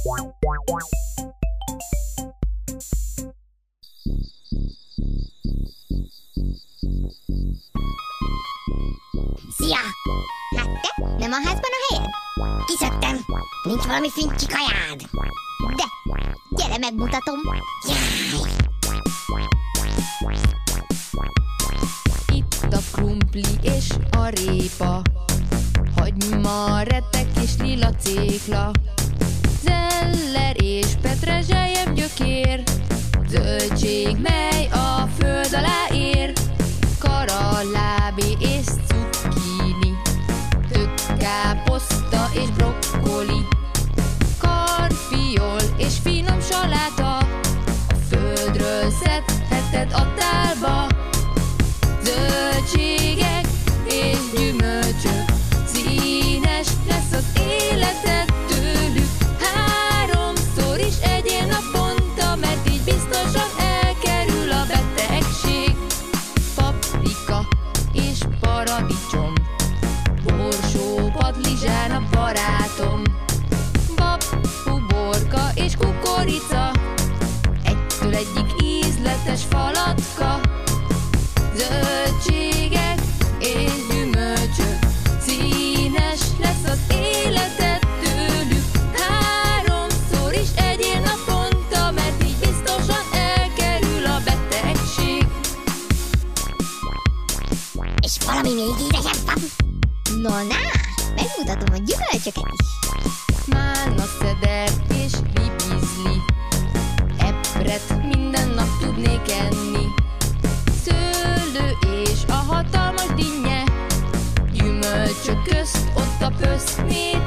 Szia! Hát te? Nem a házban a helyed? Kiszöktem. Nincs valami fincsi kajád? De, gyere megmutatom. Jaj! Itt a krumpli és a répa, hagyma, retek és lila cékla, zeller és petrezselyem gyökér, zöldség, mely a föld alá ér, karalábé és cukkini, tökkáposzta és brokkoli, karfiol és finom saláta, a földről szedheted a tálba, zöldségek és gyümölcsök, színes lesz az életed tőlük. Háromszor is egyél naponta, mert így biztosan elkerül a betegség. Paprika és paradicsom, borsó, padlizsán a barátom, bab, uborka és kukorica, egytől egyik ízletes falatka, zöldségek és gyümölcsök, színes lesz az életed tőlük. Háromszor is egyél naponta, mert így biztosan elkerül a betegség. És valami még ízesebb van? No, na, megmutatom a gyümölcsöket is. Málna, szeder és ribizli, epret minden nap tudnék enni, szőlő és a hatalmas dinnye, gyümölcsök közt ott a pöszmér.